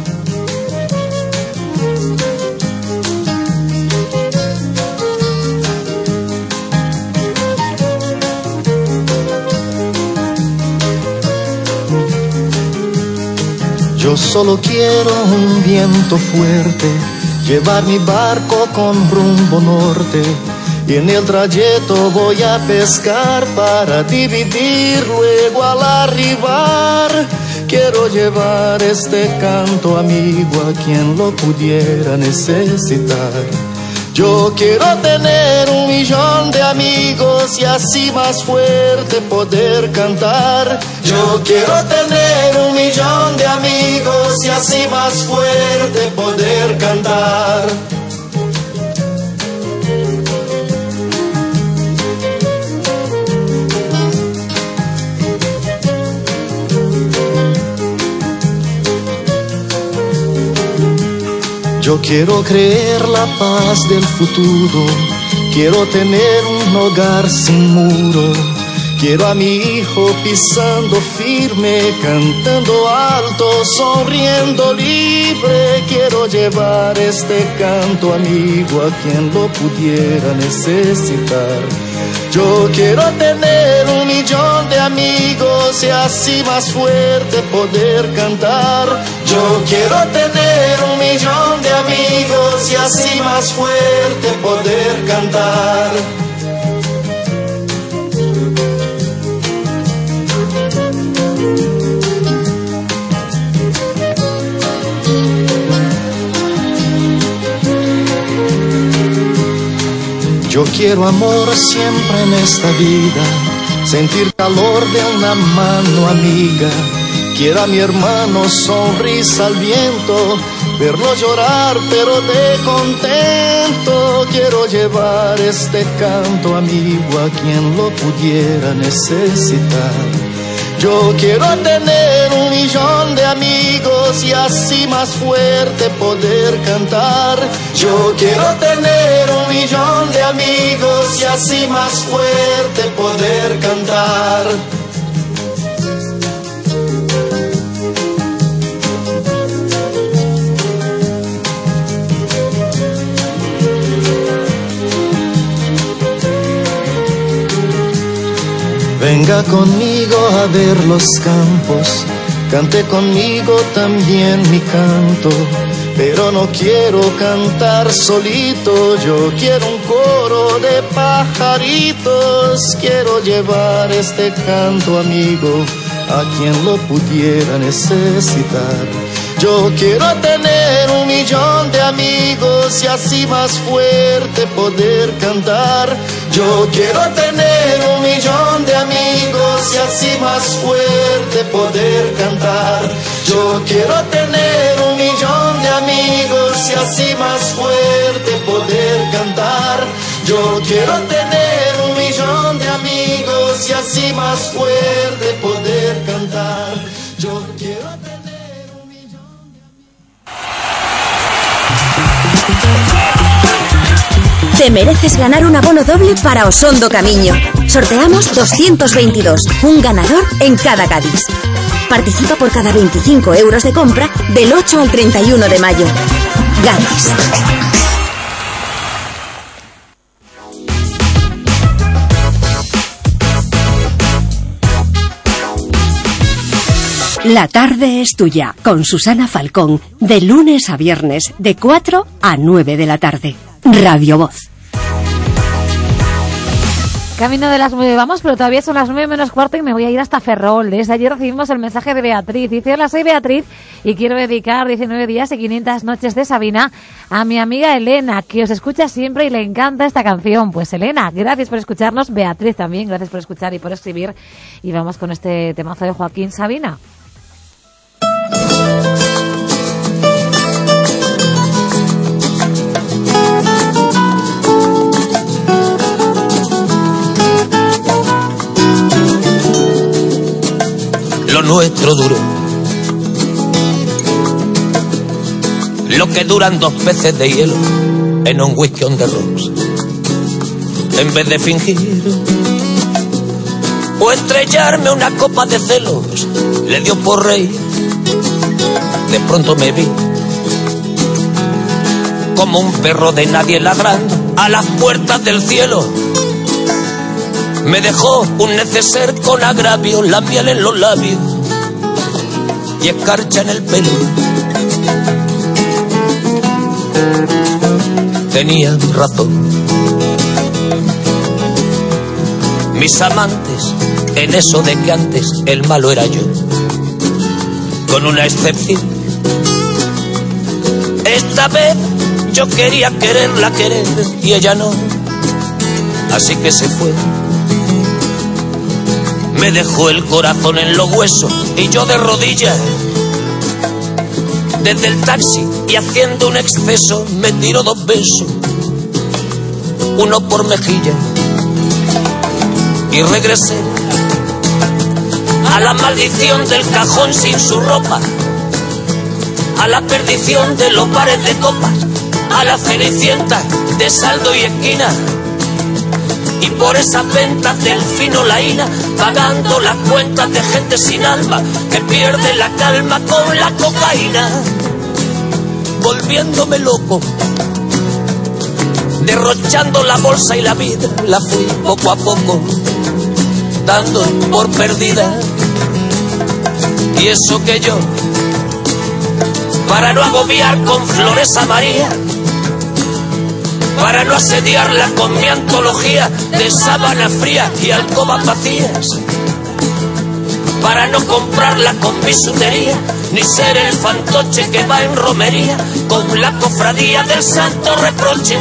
Yo solo quiero un viento fuerte, llevar mi barco con rumbo norte, y en el trayecto voy a pescar para dividir luego al arribar. Quiero llevar este canto amigo a quien lo pudiera necesitar. Yo quiero tener 1.000.000 de amigos y así más fuerte poder cantar. Yo quiero tener 1.000.000 de amigos y así más fuerte poder cantar. Yo quiero creer la paz del futuro, quiero tener un hogar sin muro, quiero a mi hijo pisando firme, cantando alto, sonriendo libre. Quiero llevar este canto amigo a quien lo pudiera necesitar. Yo quiero tener 1.000.000 de amigos y así más fuerte poder cantar. Yo quiero tener 1.000.000 de amigos y así más fuerte poder cantar. Yo quiero amor siempre en esta vida, sentir calor de una mano amiga. Quiero a mi hermano sonrisa al viento, verlo llorar pero de contento. Quiero llevar este canto amigo a quien lo pudiera necesitar. Yo quiero tener 1.000.000 de amigos y así más fuerte poder cantar. Yo quiero tener 1.000.000 de amigos y así más fuerte poder cantar. Venga conmigo a ver los campos, cante conmigo también mi canto, pero no quiero cantar solito, yo quiero un coro de pajaritos. Quiero llevar este canto amigo a quien lo pudiera necesitar. Yo quiero tener 1.000.000 de amigos y así más fuerte poder cantar. Yo quiero tener 1.000.000 de amigos y así más fuerte poder cantar. Yo quiero tener 1.000.000 de amigos y así más fuerte poder cantar. Yo quiero tener 1.000.000 de amigos y así más fuerte poder cantar. Yo quiero tener... Te mereces ganar un abono doble para Osondo Camiño. Sorteamos 222, un ganador en cada Cádiz. Participa por cada 25 euros de compra del 8 al 31 de mayo. Cádiz. La tarde es tuya, con Susana Falcón, de lunes a viernes, de 4 a 9 de la tarde. Radio Voz. Camino de las 9 vamos, pero todavía son las 9 menos cuarto y me voy a ir hasta Ferrol. Desde ayer recibimos el mensaje de Beatriz. Dice: hola, soy Beatriz y quiero dedicar 19 días y 500 noches de Sabina a mi amiga Elena, que os escucha siempre y le encanta esta canción. Pues Elena, gracias por escucharnos. Beatriz también, gracias por escuchar y por escribir. Y vamos con este temazo de Joaquín Sabina. Lo nuestro duró lo que duran 2 peces de hielo en un whisky on the rocks. En vez de fingir o estrellarme una copa de celos, le dio por reír. De pronto me vi como un perro de nadie ladrando a las puertas del cielo. Me dejó un neceser con agravio, la miel en los labios y escarcha en el pelo. Tenía razón. Mis amantes, en eso de que antes el malo era yo, con una excepción. Esta vez yo quería quererla querer y ella no, así que se fue. Me dejó el corazón en los huesos y yo de rodillas. Desde el taxi y haciendo un exceso me tiró 2 besos, uno por mejilla. Y regresé a la maldición del cajón sin su ropa, a la perdición de los bares de copas, a la cenicienta de saldo y esquina. Y por esas ventas del fino laína, pagando las cuentas de gente sin alma que pierde la calma con la cocaína. Volviéndome loco, derrochando la bolsa y la vida, la fui poco a poco dando por perdida. Y eso que yo, para no agobiar con flores a María, para no asediarla con mi antología de sábana fría y alcobas vacías, para no comprarla con bisutería, ni ser el fantoche que va en romería con la cofradía del santo reproche.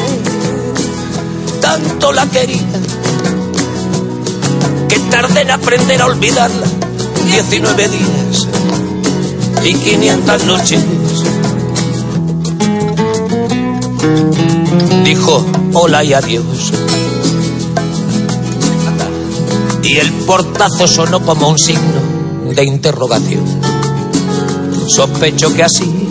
Tanto la quería que tardé en aprender a olvidarla. 19 días y 500 noches. Dijo hola y adiós, y el portazo sonó como un signo de interrogación. Sospecho que así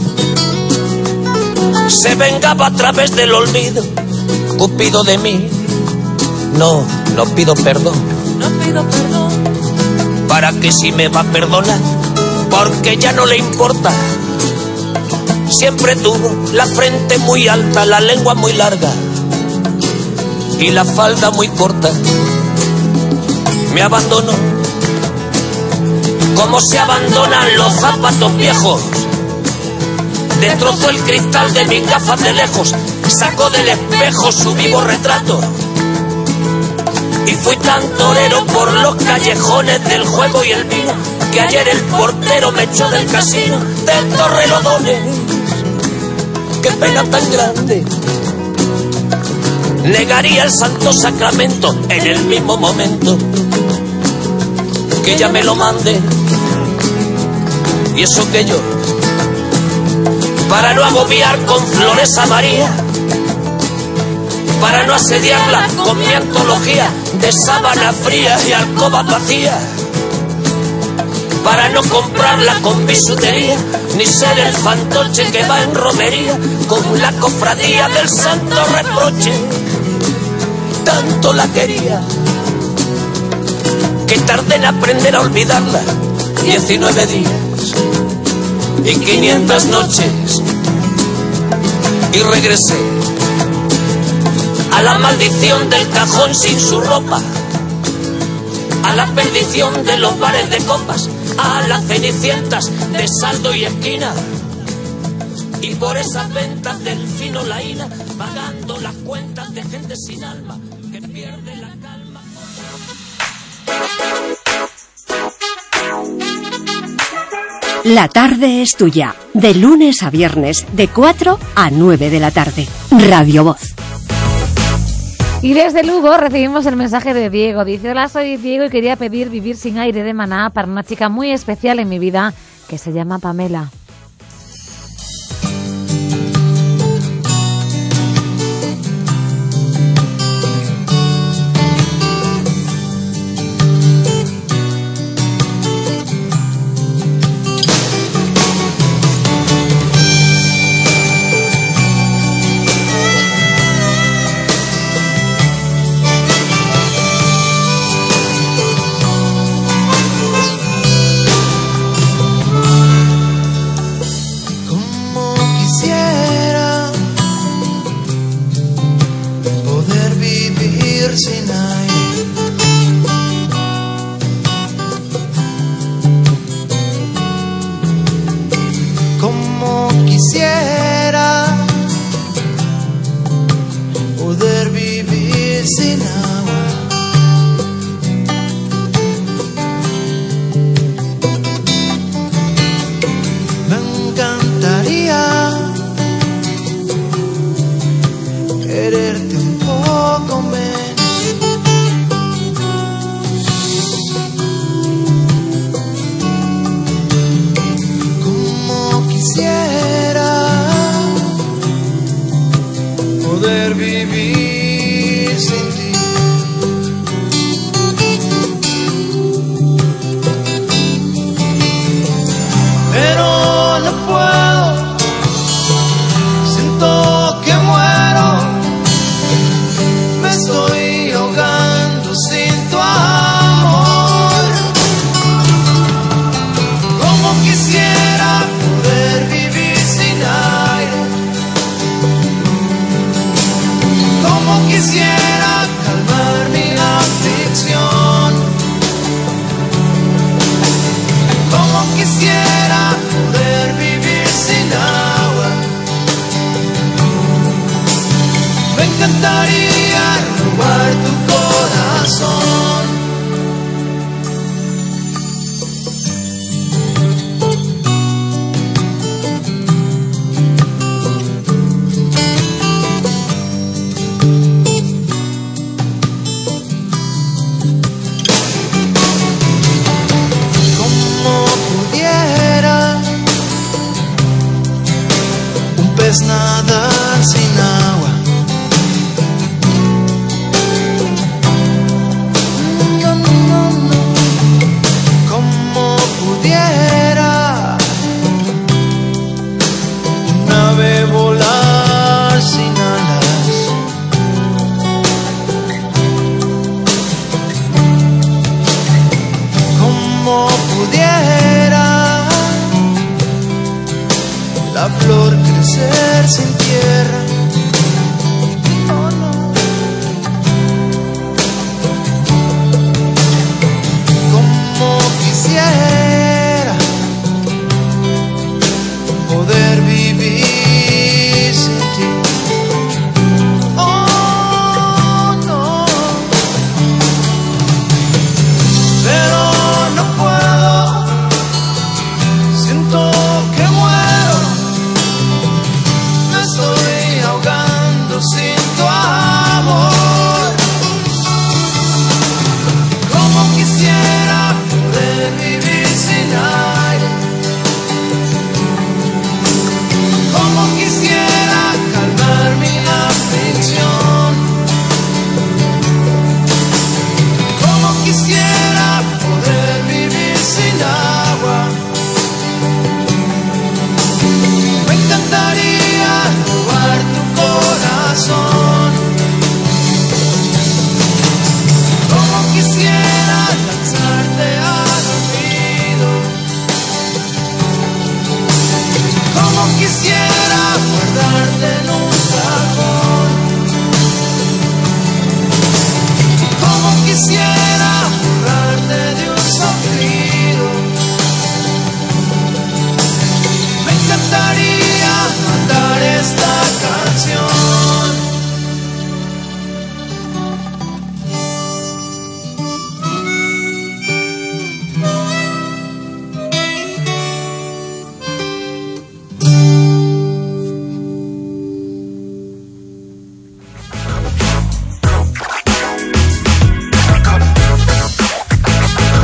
se vengaba a través del olvido Cupido de mí. No pido perdón, no pido perdón. ¿Para que si me va a perdonar? Porque ya no le importa. Siempre tuvo la frente muy alta, la lengua muy larga y la falda muy corta. Me abandonó como se abandonan los zapatos viejos. Destrozó el cristal de mis gafas de lejos, sacó del espejo su vivo retrato. Y fui tan torero por los callejones del juego y el vino, que ayer el portero me echó del casino de Torrelodones. Qué pena tan grande. Negaría el santo sacramento en el mismo momento que ella me lo mande. Y eso que yo, para no agobiar con flores a María, para no asediarla con mi antología de sábana fría y alcoba vacía, para no comprarla con bisutería, ni ser el fantoche que va en romería con la cofradía del santo reproche. Tanto la quería que tardé en aprender a olvidarla. 19 días y 500 noches. Y regresé a la maldición del cajón sin su ropa, a la perdición de los bares de copas, a las cenicientas de saldo y esquina. Y por esas ventas del fino laína, pagando las cuentas de gente sin alma que pierde la calma. La tarde es tuya, de lunes a viernes, de 4 a 9 de la tarde. Radio Voz. Y desde Lugo recibimos el mensaje de Diego. Dice: hola, soy Diego y quería pedir Vivir sin aire de Maná para una chica muy especial en mi vida que se llama Pamela.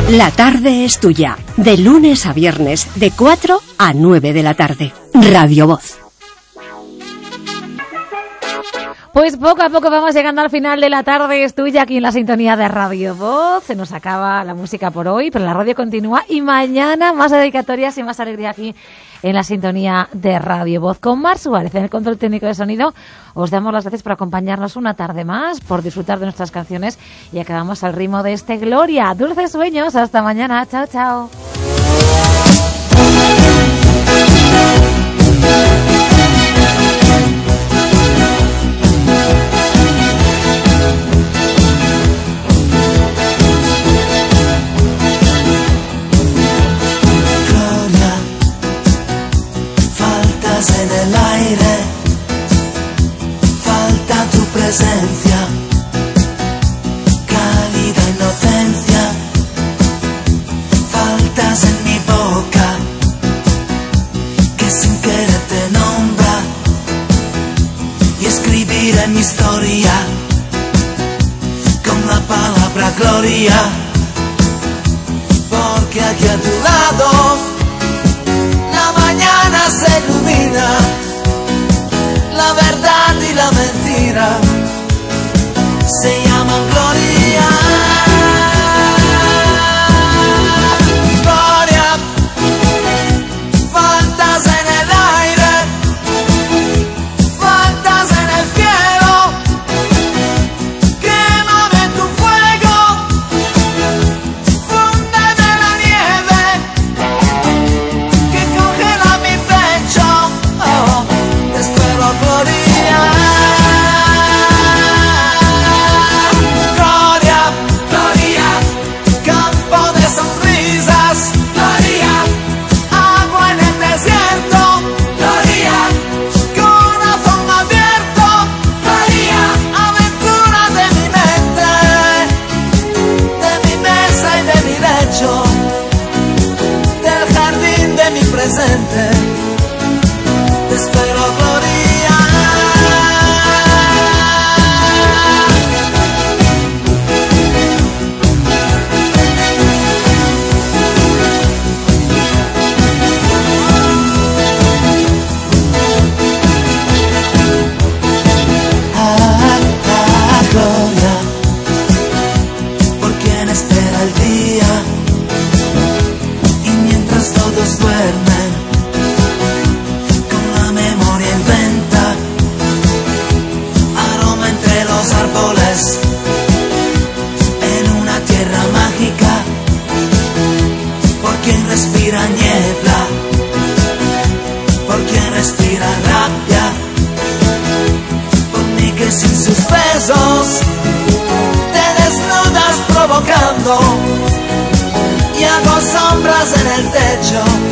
La tarde es tuya, de lunes a viernes, de 4 a 9 de la tarde. Radio Voz. Pues poco a poco vamos llegando al final de La tarde es tuya aquí en la sintonía de Radio Voz. Se nos acaba la música por hoy, pero la radio continúa y mañana más dedicatorias y más alegría aquí en la sintonía de Radio Voz. Con Mar Suárez en el control técnico de sonido, os damos las gracias por acompañarnos una tarde más, por disfrutar de nuestras canciones y acabamos al ritmo de este Gloria. Dulces sueños, hasta mañana. Chao, chao. En el aire, falta tu presencia, cálida inocencia, faltas en mi boca, que sin querer te nombra, y escribiré mi historia, con la palabra gloria, porque aquí a tu lado la mañana se ilumina, la verdad y la mentira se llaman gloria. Gloria, faltas en el aire, faltas en el cielo, quémame tu fuego, fúndeme la nieve que congela mi pecho. Oh, te espero, Gloria. Gloria, Gloria, campo de sonrisas, Gloria, agua en el desierto, Gloria, corazón abierto, Gloria, aventura de mi mente, de mi mesa y de mi lecho, del jardín de mi presente. Te espero, Gloria. Gloria, por quien espera el día, y mientras todos duermen, con la memoria inventa, aroma entre los árboles, en una tierra mágica, por quien respira niebla, por quien respira rabia, por mí que sin sus besos te desnudas provocando, y hago sombras en el techo.